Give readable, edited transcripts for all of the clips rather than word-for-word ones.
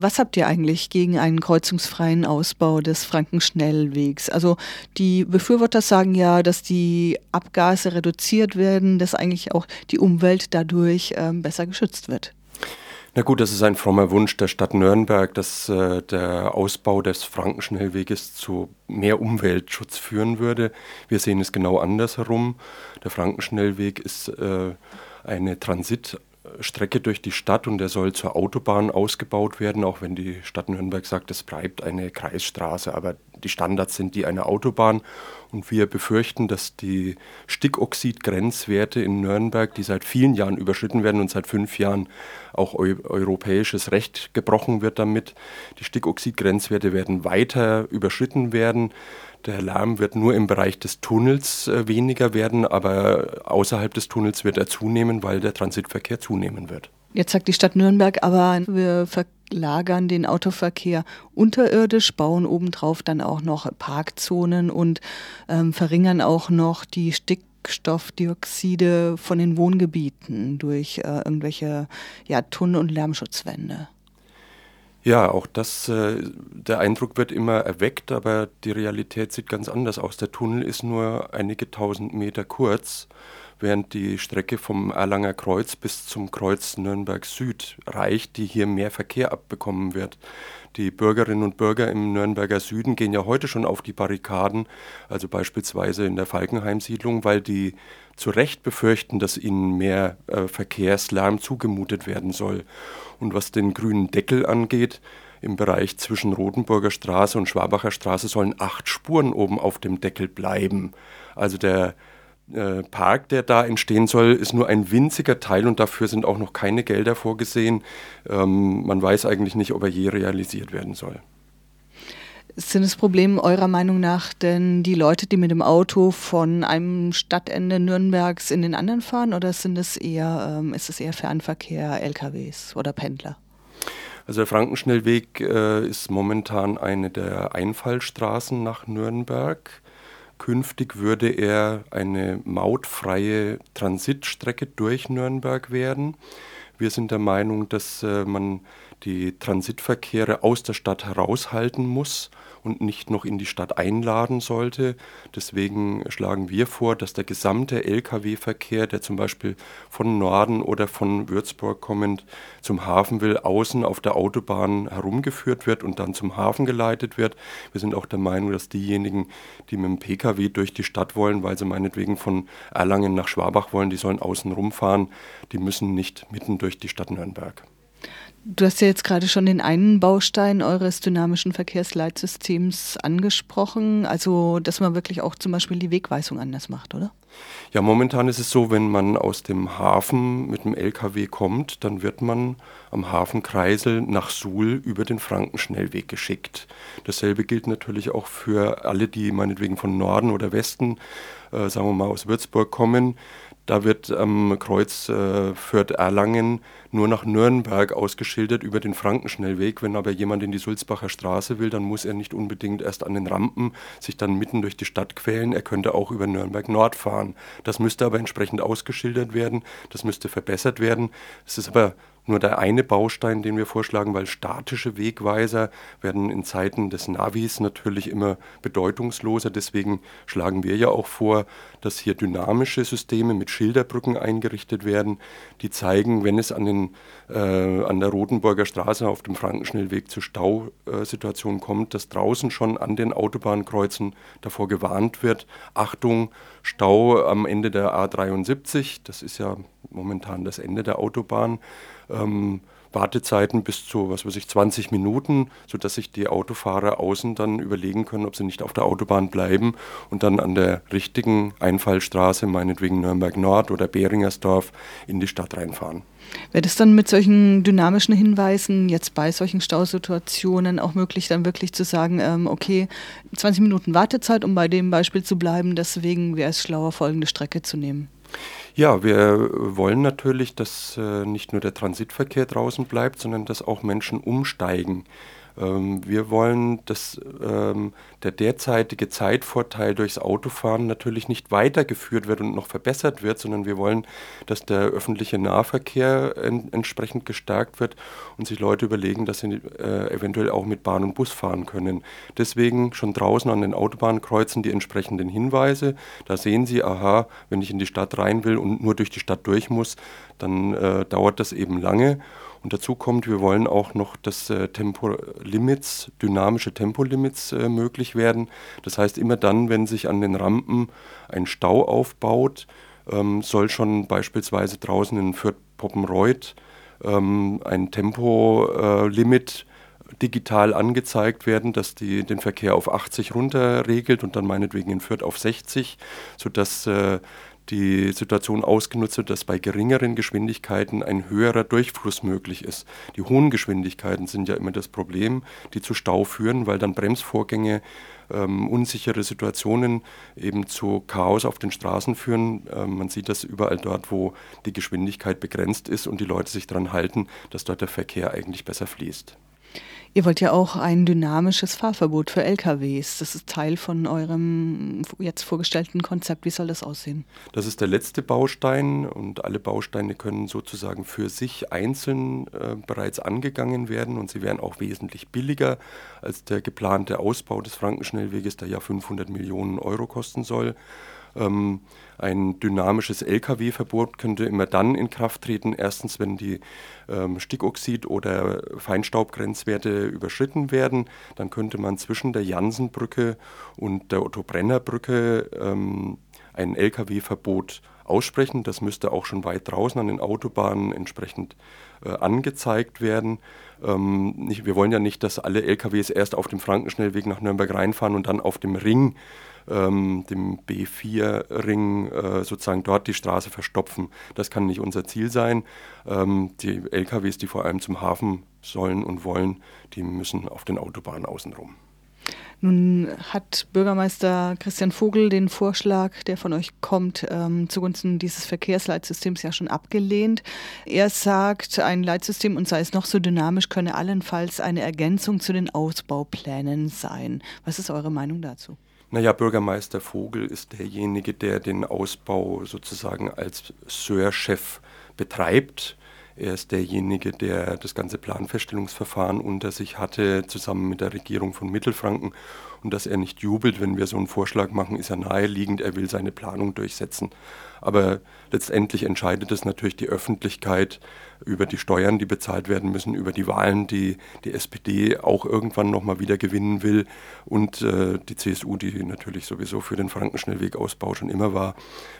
Was habt ihr eigentlich gegen einen kreuzungsfreien Ausbau des Frankenschnellwegs? Also die Befürworter sagen ja, dass die Abgase reduziert werden, dass eigentlich auch die Umwelt dadurch besser geschützt wird. Na gut, das ist ein frommer Wunsch der Stadt Nürnberg, dass der Ausbau des Frankenschnellweges zu mehr Umweltschutz führen würde. Wir sehen es genau andersherum. Der Frankenschnellweg ist eine Transitstrecke durch die Stadt und der soll zur Autobahn ausgebaut werden, auch wenn die Stadt Nürnberg sagt, es bleibt eine Kreisstraße, aber die Standards sind die einer Autobahn und wir befürchten, dass die Stickoxid-Grenzwerte in Nürnberg, die seit vielen Jahren überschritten werden und seit 5 Jahren auch europäisches Recht gebrochen wird damit, die Stickoxid-Grenzwerte werden weiter überschritten werden. Der Lärm wird nur im Bereich des Tunnels weniger werden, aber außerhalb des Tunnels wird er zunehmen, weil der Transitverkehr zunehmen wird. Jetzt sagt die Stadt Nürnberg aber, wir verlagern den Autoverkehr unterirdisch, bauen obendrauf dann auch noch Parkzonen und verringern auch noch die Stickstoffdioxide von den Wohngebieten durch irgendwelche Tunnel- und Lärmschutzwände. Ja, auch das, der Eindruck wird immer erweckt, aber die Realität sieht ganz anders aus. Der Tunnel ist nur einige tausend Meter kurz, während die Strecke vom Erlanger Kreuz bis zum Kreuz Nürnberg Süd reicht, die hier mehr Verkehr abbekommen wird. Die Bürgerinnen und Bürger im Nürnberger Süden gehen ja heute schon auf die Barrikaden, also beispielsweise in der Falkenheim-Siedlung, weil die zu Recht befürchten, dass ihnen mehr Verkehrslärm zugemutet werden soll. Und was den grünen Deckel angeht, im Bereich zwischen Rotenburger Straße und Schwabacher Straße sollen 8 Spuren oben auf dem Deckel bleiben. Also der Park, der da entstehen soll, ist nur ein winziger Teil und dafür sind auch noch keine Gelder vorgesehen. Man weiß eigentlich nicht, ob er je realisiert werden soll. Sind das Problem eurer Meinung nach denn die Leute, die mit dem Auto von einem Stadtende Nürnbergs in den anderen fahren oder ist es eher Fernverkehr, LKWs oder Pendler? Also der Frankenschnellweg ist momentan eine der Einfallstraßen nach Nürnberg. Künftig würde er eine mautfreie Transitstrecke durch Nürnberg werden. Wir sind der Meinung, dass man die Transitverkehre aus der Stadt heraushalten muss und nicht noch in die Stadt einladen sollte. Deswegen schlagen wir vor, dass der gesamte Lkw-Verkehr, der zum Beispiel von Norden oder von Würzburg kommend zum Hafen will, außen auf der Autobahn herumgeführt wird und dann zum Hafen geleitet wird. Wir sind auch der Meinung, dass diejenigen, die mit dem Pkw durch die Stadt wollen, weil sie meinetwegen von Erlangen nach Schwabach wollen, die sollen außen rumfahren, die müssen nicht mitten durch die Stadt Nürnberg. Du hast ja jetzt gerade schon den einen Baustein eures dynamischen Verkehrsleitsystems angesprochen, also dass man wirklich auch zum Beispiel die Wegweisung anders macht, oder? Ja, momentan ist es so, wenn man aus dem Hafen mit dem LKW kommt, dann wird man am Hafenkreisel nach Suhl über den Frankenschnellweg geschickt. Dasselbe gilt natürlich auch für alle, die meinetwegen von Norden oder Westen, sagen wir mal aus Würzburg kommen. Da wird am Kreuz Fürth-Erlangen nur nach Nürnberg ausgeschildert über den Frankenschnellweg. Wenn aber jemand in die Sulzbacher Straße will, dann muss er nicht unbedingt erst an den Rampen sich dann mitten durch die Stadt quälen. Er könnte auch über Nürnberg Nord fahren. Das müsste aber entsprechend ausgeschildert werden. Das müsste verbessert werden. Es ist aber nur der eine Baustein, den wir vorschlagen, weil statische Wegweiser werden in Zeiten des Navis natürlich immer bedeutungsloser. Deswegen schlagen wir ja auch vor, dass hier dynamische Systeme mit Schilderbrücken eingerichtet werden, die zeigen, wenn es an der Rotenburger Straße auf dem Frankenschnellweg zu Stausituationen kommt, dass draußen schon an den Autobahnkreuzen davor gewarnt wird. Achtung, Stau am Ende der A73, das ist ja momentan das Ende der Autobahn. Wartezeiten bis zu, 20 Minuten, sodass sich die Autofahrer außen dann überlegen können, ob sie nicht auf der Autobahn bleiben und dann an der richtigen Einfallstraße, meinetwegen Nürnberg Nord oder Beringersdorf, in die Stadt reinfahren. Wäre das dann mit solchen dynamischen Hinweisen jetzt bei solchen Stausituationen auch möglich, dann wirklich zu sagen, okay, 20 Minuten Wartezeit, um bei dem Beispiel zu bleiben, deswegen wäre es schlauer, folgende Strecke zu nehmen? Ja, wir wollen natürlich, dass nicht nur der Transitverkehr draußen bleibt, sondern dass auch Menschen umsteigen. Wir wollen, dass der derzeitige Zeitvorteil durchs Autofahren natürlich nicht weitergeführt wird und noch verbessert wird, sondern wir wollen, dass der öffentliche Nahverkehr entsprechend gestärkt wird und sich Leute überlegen, dass sie eventuell auch mit Bahn und Bus fahren können. Deswegen schon draußen an den Autobahnkreuzen die entsprechenden Hinweise. Da sehen Sie, aha, wenn ich in die Stadt rein will und nur durch die Stadt durch muss, dann dauert das eben lange. Und dazu kommt, wir wollen auch noch, dass Tempolimits, dynamische Tempolimits möglich werden. Das heißt, immer dann, wenn sich an den Rampen ein Stau aufbaut, soll schon beispielsweise draußen in Fürth-Poppenreuth ein Tempolimit digital angezeigt werden, dass den Verkehr auf 80 runter regelt und dann meinetwegen in Fürth auf 60, sodass die Situation ausgenutzt wird, dass bei geringeren Geschwindigkeiten ein höherer Durchfluss möglich ist. Die hohen Geschwindigkeiten sind ja immer das Problem, die zu Stau führen, weil dann Bremsvorgänge, unsichere Situationen eben zu Chaos auf den Straßen führen. Man sieht das überall dort, wo die Geschwindigkeit begrenzt ist und die Leute sich daran halten, dass dort der Verkehr eigentlich besser fließt. Ihr wollt ja auch ein dynamisches Fahrverbot für LKWs. Das ist Teil von eurem jetzt vorgestellten Konzept. Wie soll das aussehen? Das ist der letzte Baustein und alle Bausteine können sozusagen für sich einzeln bereits angegangen werden und sie wären auch wesentlich billiger als der geplante Ausbau des Frankenschnellweges, der ja 500 Millionen Euro kosten soll. Ein dynamisches Lkw-Verbot könnte immer dann in Kraft treten, erstens, wenn die Stickoxid- oder Feinstaubgrenzwerte überschritten werden. Dann könnte man zwischen der Jansenbrücke und der Otto-Brenner-Brücke ein Lkw-Verbot aussprechen. Das müsste auch schon weit draußen an den Autobahnen entsprechend angezeigt werden. Wir wollen ja nicht, dass alle LKWs erst auf dem Frankenschnellweg nach Nürnberg reinfahren und dann auf dem Ring, dem B4-Ring, sozusagen dort die Straße verstopfen. Das kann nicht unser Ziel sein. Die LKWs, die vor allem zum Hafen sollen und wollen, die müssen auf den Autobahnen außenrum. Nun hat Bürgermeister Christian Vogel den Vorschlag, der von euch kommt, zugunsten dieses Verkehrsleitsystems ja schon abgelehnt. Er sagt, ein Leitsystem, und sei es noch so dynamisch, könne allenfalls eine Ergänzung zu den Ausbauplänen sein. Was ist eure Meinung dazu? Naja, Bürgermeister Vogel ist derjenige, der den Ausbau sozusagen als Sir-Chef betreibt. Er ist derjenige, der das ganze Planfeststellungsverfahren unter sich hatte, zusammen mit der Regierung von Mittelfranken. Und dass er nicht jubelt, wenn wir so einen Vorschlag machen, ist ja naheliegend. Er will seine Planung durchsetzen. Aber letztendlich entscheidet es natürlich die Öffentlichkeit über die Steuern, die bezahlt werden müssen, über die Wahlen, die die SPD auch irgendwann nochmal wieder gewinnen will und die CSU, die natürlich sowieso für den Frankenschnellwegausbau schon immer war.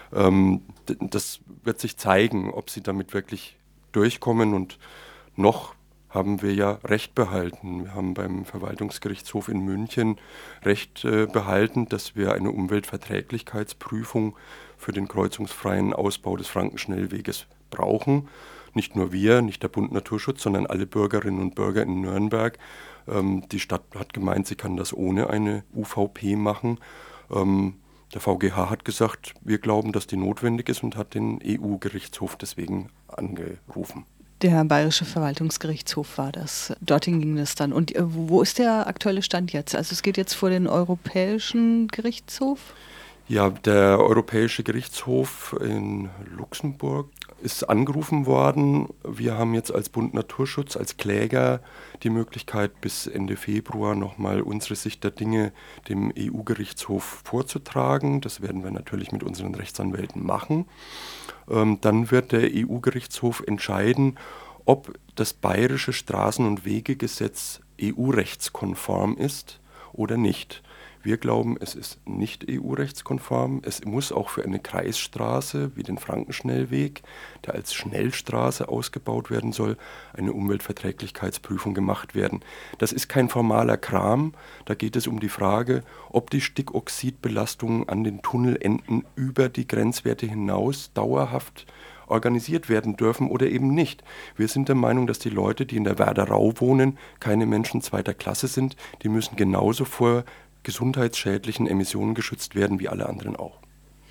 Das wird sich zeigen, ob sie damit wirklich durchkommen, und noch haben wir ja Recht behalten. Wir haben beim Verwaltungsgerichtshof in München Recht behalten, dass wir eine Umweltverträglichkeitsprüfung für den kreuzungsfreien Ausbau des Frankenschnellweges brauchen. Nicht nur wir, nicht der Bund Naturschutz, sondern alle Bürgerinnen und Bürger in Nürnberg. Die Stadt hat gemeint, sie kann das ohne eine UVP machen. Der VGH hat gesagt, wir glauben, dass die notwendig ist, und hat den EU-Gerichtshof deswegen angerufen. Der Bayerische Verwaltungsgerichtshof war das. Dorthin ging es dann. Und wo ist der aktuelle Stand jetzt? Also es geht jetzt vor den Europäischen Gerichtshof? Ja, der Europäische Gerichtshof in Luxemburg ist angerufen worden. Wir haben jetzt als Bund Naturschutz, als Kläger die Möglichkeit, bis Ende Februar nochmal unsere Sicht der Dinge dem EU-Gerichtshof vorzutragen. Das werden wir natürlich mit unseren Rechtsanwälten machen. Dann wird der EU-Gerichtshof entscheiden, ob das bayerische Straßen- und Wegegesetz EU-rechtskonform ist oder nicht. Wir glauben, es ist nicht EU-rechtskonform. Es muss auch für eine Kreisstraße wie den Frankenschnellweg, der als Schnellstraße ausgebaut werden soll, eine Umweltverträglichkeitsprüfung gemacht werden. Das ist kein formaler Kram. Da geht es um die Frage, ob die Stickoxidbelastungen an den Tunnelenden über die Grenzwerte hinaus dauerhaft organisiert werden dürfen oder eben nicht. Wir sind der Meinung, dass die Leute, die in der Werderau wohnen, keine Menschen zweiter Klasse sind. Die müssen genauso vor gesundheitsschädlichen Emissionen geschützt werden wie alle anderen auch.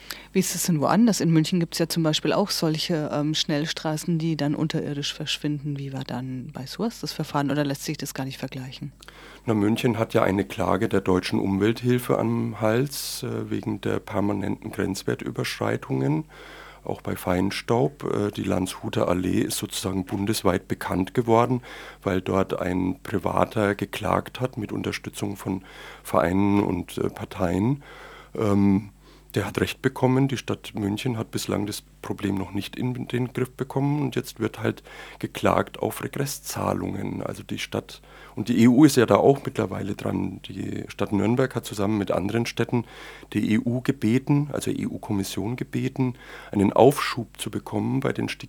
Wie ist es denn woanders? In München gibt es ja zum Beispiel auch solche Schnellstraßen, die dann unterirdisch verschwinden. Wie war dann bei sowas das Verfahren oder lässt sich das gar nicht vergleichen? Na, München hat ja eine Klage der Deutschen Umwelthilfe am Hals wegen der permanenten Grenzwertüberschreitungen, auch bei Feinstaub. Die Landshuter Allee ist sozusagen bundesweit bekannt geworden, weil dort ein Privater geklagt hat mit Unterstützung von Vereinen und Parteien. Der hat Recht bekommen. Die Stadt München hat bislang das Problem noch nicht in den Griff bekommen und jetzt wird halt geklagt auf Regresszahlungen. Also die Stadt und die EU ist ja da auch mittlerweile dran. Die Stadt Nürnberg hat zusammen mit anderen Städten die EU gebeten, also EU-Kommission gebeten, einen Aufschub zu bekommen bei den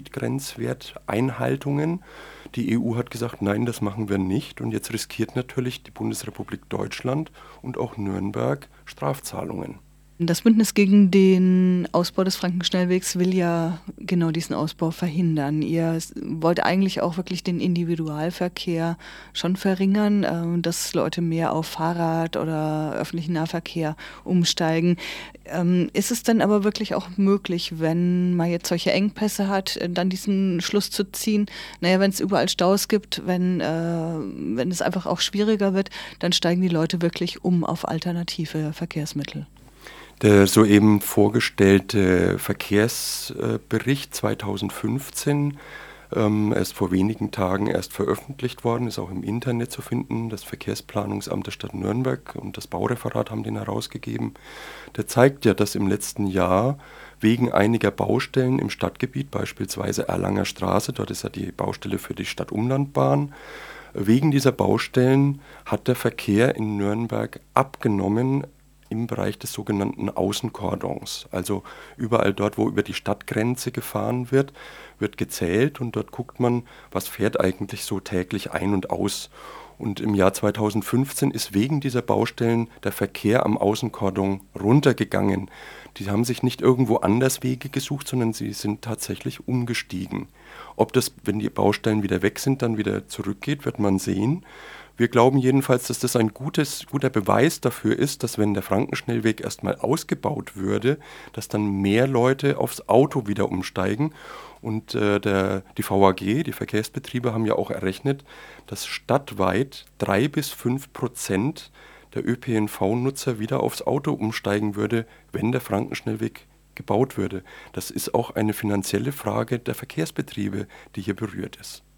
Stickoxid-Grenzwerteinhaltungen. Die EU hat gesagt, nein, das machen wir nicht und jetzt riskiert natürlich die Bundesrepublik Deutschland und auch Nürnberg Strafzahlungen. Das Bündnis gegen den Ausbau des Frankenschnellwegs will ja genau diesen Ausbau verhindern. Ihr wollt eigentlich auch wirklich den Individualverkehr schon verringern, dass Leute mehr auf Fahrrad oder öffentlichen Nahverkehr umsteigen. Ist es dann aber wirklich auch möglich, wenn man jetzt solche Engpässe hat, dann diesen Schluss zu ziehen? Naja, wenn es überall Staus gibt, wenn es einfach auch schwieriger wird, dann steigen die Leute wirklich um auf alternative Verkehrsmittel. Der soeben vorgestellte Verkehrsbericht 2015, ist vor wenigen Tagen erst veröffentlicht worden, ist auch im Internet zu finden. Das Verkehrsplanungsamt der Stadt Nürnberg und das Baureferat haben den herausgegeben. Der zeigt ja, dass im letzten Jahr wegen einiger Baustellen im Stadtgebiet, beispielsweise Erlanger Straße, dort ist ja die Baustelle für die Stadtumlandbahn, wegen dieser Baustellen hat der Verkehr in Nürnberg abgenommen im Bereich des sogenannten Außenkordons. Also überall dort, wo über die Stadtgrenze gefahren wird, wird gezählt und dort guckt man, was fährt eigentlich so täglich ein und aus. Und im Jahr 2015 ist wegen dieser Baustellen der Verkehr am Außenkordon runtergegangen. Die haben sich nicht irgendwo anders Wege gesucht, sondern sie sind tatsächlich umgestiegen. Ob das, wenn die Baustellen wieder weg sind, dann wieder zurückgeht, wird man sehen. Wir glauben jedenfalls, dass das ein guter Beweis dafür ist, dass wenn der Frankenschnellweg erstmal ausgebaut würde, dass dann mehr Leute aufs Auto wieder umsteigen. Und die VAG, die Verkehrsbetriebe, haben ja auch errechnet, dass stadtweit 3-5% der ÖPNV-Nutzer wieder aufs Auto umsteigen würde, wenn der Frankenschnellweg gebaut würde. Das ist auch eine finanzielle Frage der Verkehrsbetriebe, die hier berührt ist.